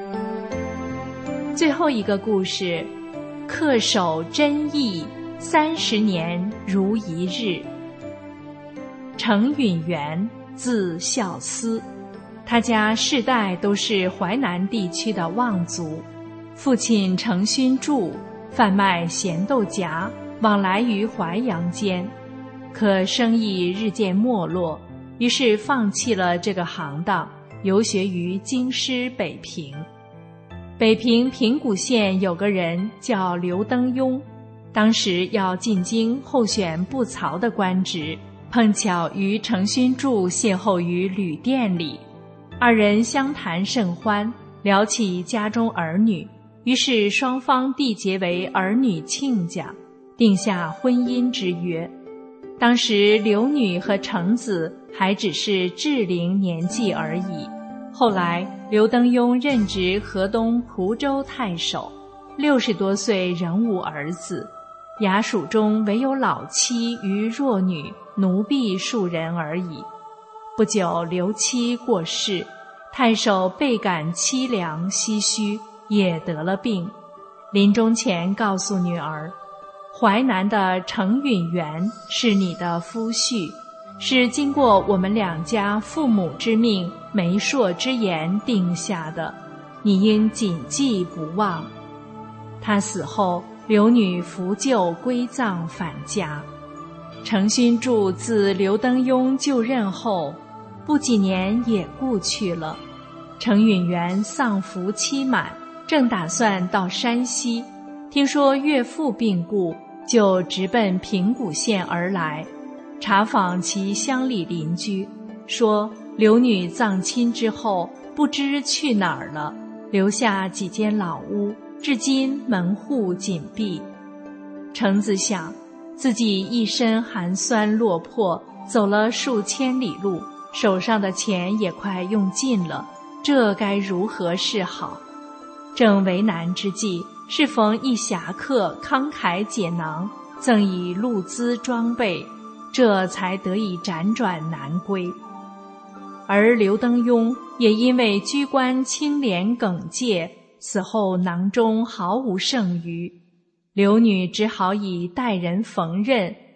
最后一个故事，恪守真义，三十年如一日。程允元字孝思，他家世代都是淮南地区的望族。父亲程勋柱贩卖咸豆荚，往来于淮阳间，可生意日渐没落，于是放弃了这个行当，游学于京师北平。北平平谷县有个人叫刘登庸，当时要进京候选布曹的官职，碰巧与程勋柱邂逅于旅店里，二人相谈甚欢，聊起家中儿女，于是双方缔结为儿女亲家，定下婚姻之约。当时刘女和程子还只是适龄年纪而已。后来刘登庸任职河东蒲州太守，六十多岁仍无儿子，衙署中唯有老妻与弱女奴婢数人而已。不久刘妻过世，太守倍感凄凉唏嘘，也得了病。临终前告诉女儿，淮南的程允元是你的夫婿，是经过我们两家父母之命、媒妁之言定下的，你应谨记不忘。他死后，刘女扶柩归葬返家。程勋柱自刘登庸就任后，不几年也故去了。程允元丧服期满，正打算到山西，听说岳父病故，就直奔平谷县而来，查访其乡里邻居，说刘女葬亲之后不知去哪儿了，留下几间老屋，至今门户紧闭。程子想，自己一身寒酸落魄，走了数千里路，手上的钱也快用尽了，这该如何是好？正为难之际，适逢一侠客慷慨解囊，赠以路资装备，这才得以辗转南归。而刘登庸也因为居官清廉耿介，死后囊中毫无剩余。刘女只好以代人缝纫，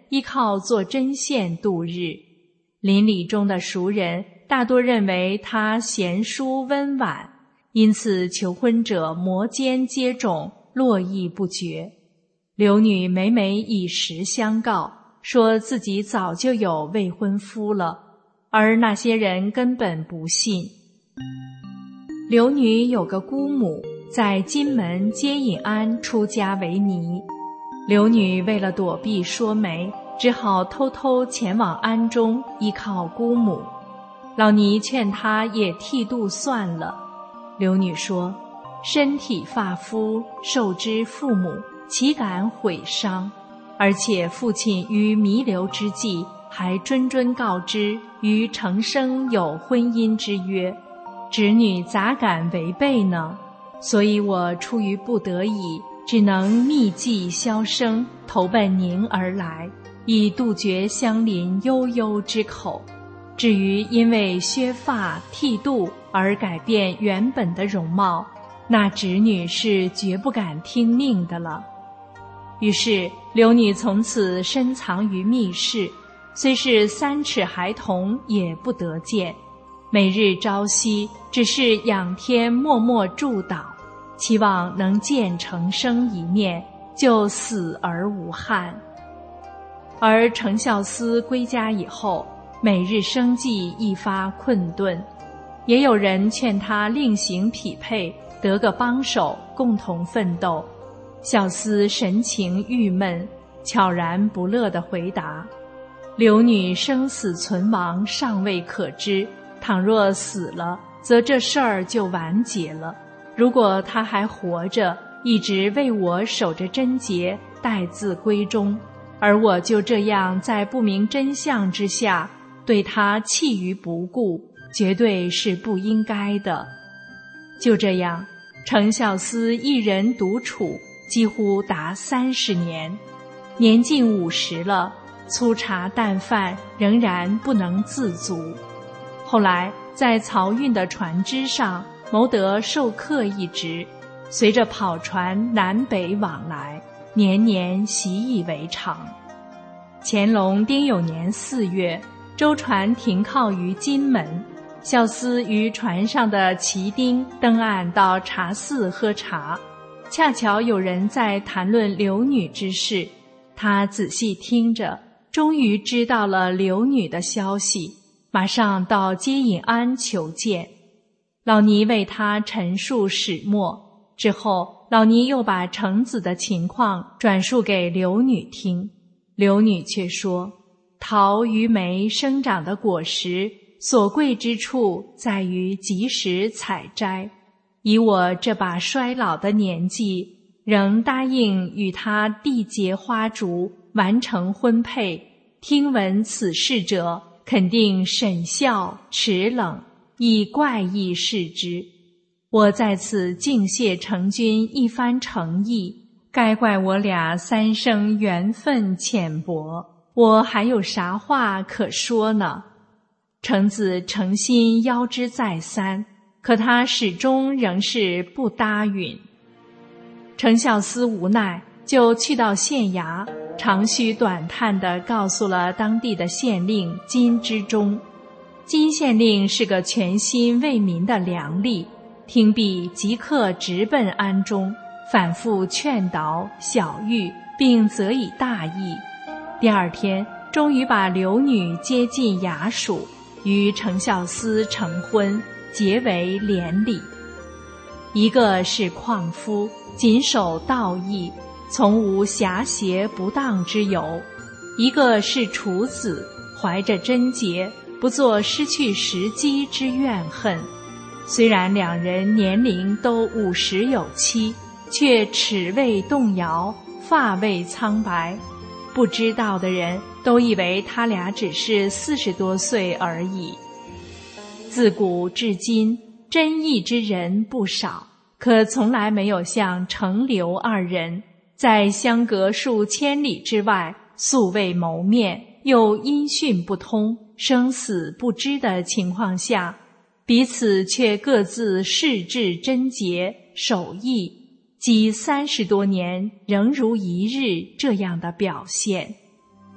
依靠做针线度日。邻里中的熟人大多认为他贤淑温婉，因此求婚者摩肩接踵，络绎不绝。刘女每每以实相告，说自己早就有未婚夫了，而那些人根本不信。刘女有个姑母，在金门接引安出家为尼。刘女为了躲避说媒，只好偷偷前往安中依靠姑母。老尼劝她也剃度算了。刘女说，身体发肤，受之父母，岂敢毁伤？而且父亲于弥留之际还谆谆告知于成生有婚姻之约，侄女咋敢违背呢？所以我出于不得已，只能密计销声，投奔您而来，以杜绝乡邻悠悠之口。至于因为削发剃度而改变原本的容貌，那侄女是绝不敢听命的了。于是刘女从此深藏于密室，虽是三尺孩童也不得见，每日朝夕只是仰天默默祝祷，期望能见成生一面，就死而无憾。而程孝思归家以后，每日生计一发困顿，也有人劝他另行匹配，得个帮手，共同奋斗。孝思神情郁闷，悄然不乐地回答，刘女生死存亡尚未可知，倘若死了，则这事儿就完结了。如果她还活着，一直为我守着贞节，待字闺中，而我就这样在不明真相之下对她弃于不顾，绝对是不应该的。就这样，程孝思一人独处，几乎达三十年，年近五十了，粗茶淡饭仍然不能自足。后来在漕运的船只上谋得授课一职，随着跑船南北往来，年年习以为常。乾隆丁酉年四月，舟船停靠于金门，孝思于船上的旗丁登岸到茶肆喝茶，恰巧有人在谈论刘女之事，他仔细听着，终于知道了刘女的消息，马上到接引安求见。老尼为他陈述始末之后，老尼又把程子的情况转述给刘女听。刘女却说，桃与梅生长的果实，所贵之处在于及时采摘。以我这把衰老的年纪，仍答应与他缔结花烛，完成婚配，听闻此事者，肯定沈笑齿冷，以怪异视之。我在此敬谢程君一番诚意，该怪我俩三生缘分浅薄，我还有啥话可说呢？程子诚心邀之再三，可他始终仍是不答允。程孝思无奈，就去到县衙，长吁短叹地告诉了当地的县令金之中。金县令是个全心为民的良吏，听毕即刻直奔安中，反复劝导晓谕，并责以大义。第二天终于把刘女接进衙署，与程孝思成婚，结为连理。一个是旷夫，谨守道义，从无狭邪不当之由；一个是处子，怀着贞洁，不做失去时机之怨恨。虽然两人年龄都五十有七，却齿未动摇，发未苍白，不知道的人都以为他俩只是四十多岁而已。自古至今，真义之人不少，可从来没有像程刘二人，在相隔数千里之外，素未谋面，又音讯不通，生死不知的情况下，彼此却各自誓志贞洁，守义，即三十多年仍如一日这样的表现。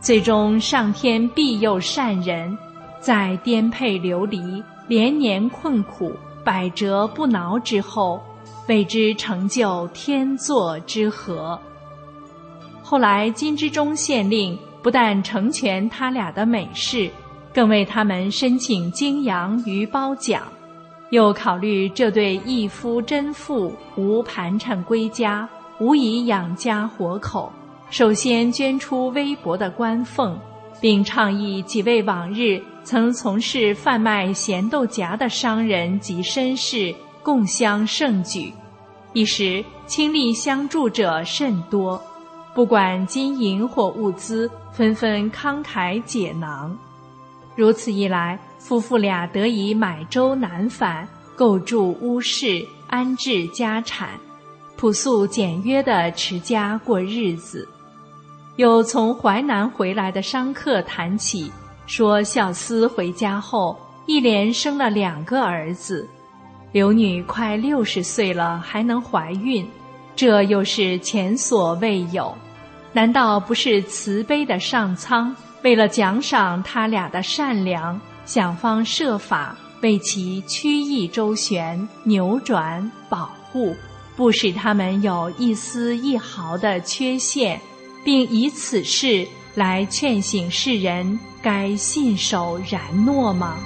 最终上天庇佑善人，在颠沛流离、连年困苦、百折不挠之后，为之成就天作之合。后来金之中县令不但成全他俩的美事，更为他们申请京洋于褒奖，又考虑这对一夫真妇无盘缠归家，无以养家活口，首先捐出微薄的官俸，并倡议几位往日曾从事贩卖咸豆荚的商人及绅士共襄盛举，一时倾力相助者甚多，不管金银或物资，纷纷慷慨解囊。如此一来，夫妇俩得以买舟南返，构筑屋室，安置家产，朴素简约地持家过日子。有从淮南回来的商客谈起，说孝思回家后一连生了两个儿子，刘女快六十岁了还能怀孕，这又是前所未有。难道不是慈悲的上苍为了奖赏他俩的善良，想方设法为其曲意周旋、扭转、保护，不使他们有一丝一毫的缺陷，并以此事来劝醒世人该信守然诺吗？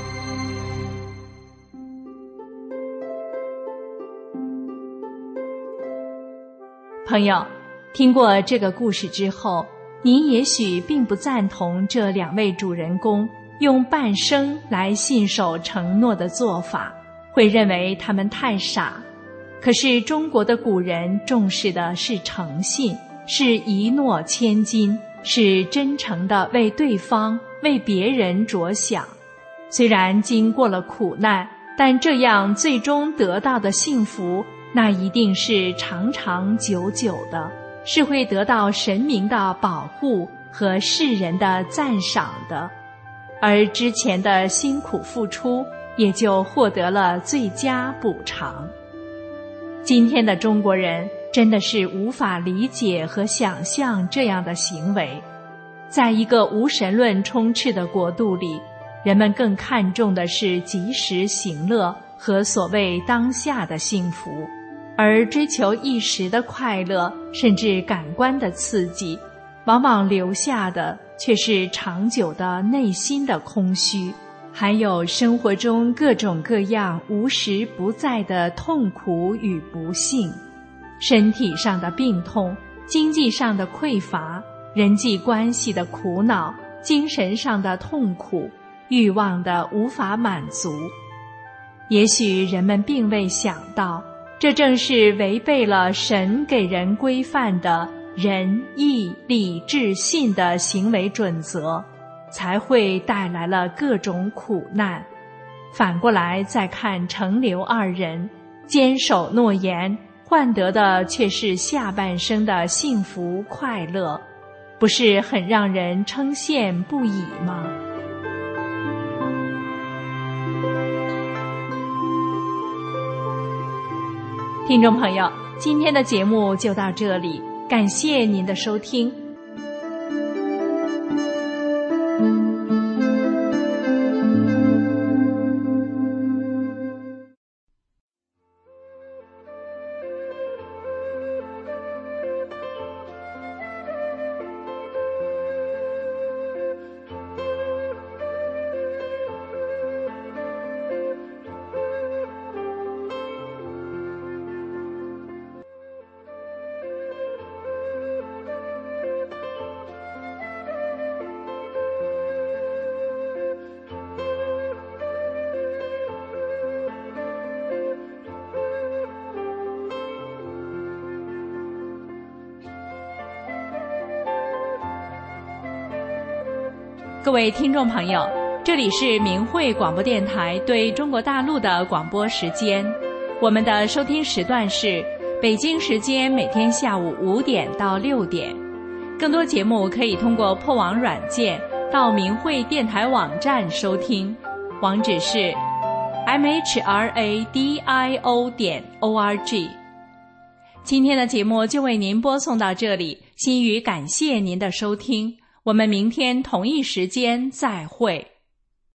朋友，听过这个故事之后，您也许并不赞同这两位主人公用半生来信守承诺的做法，会认为他们太傻。可是中国的古人重视的是诚信，是一诺千金，是真诚地为对方、为别人着想。虽然经过了苦难，但这样最终得到的幸福，那一定是长长久久的，是会得到神明的保护和世人的赞赏的，而之前的辛苦付出也就获得了最佳补偿。今天的中国人真的是无法理解和想象这样的行为。在一个无神论充斥的国度里，人们更看重的是及时行乐和所谓当下的幸福，而追求一时的快乐，甚至感官的刺激，往往留下的却是长久的内心的空虚，还有生活中各种各样无时不在的痛苦与不幸，身体上的病痛，经济上的匮乏，人际关系的苦恼，精神上的痛苦，欲望的无法满足。也许人们并未想到，这正是违背了神给人规范的仁义礼智信的行为准则，才会带来了各种苦难。反过来再看程刘二人，坚守诺言，换得的却是下半生的幸福快乐，不是很让人称羡不已吗？听众朋友，今天的节目就到这里，感谢您的收听。各位听众朋友，这里是明慧广播电台对中国大陆的广播时间，我们的收听时段是北京时间每天下午五点到六点。更多节目可以通过破网软件到明慧电台网站收听，网址是 m h r a d i o 点 o r g。今天的节目就为您播送到这里，心语感谢您的收听。 我们明天同一时间再会。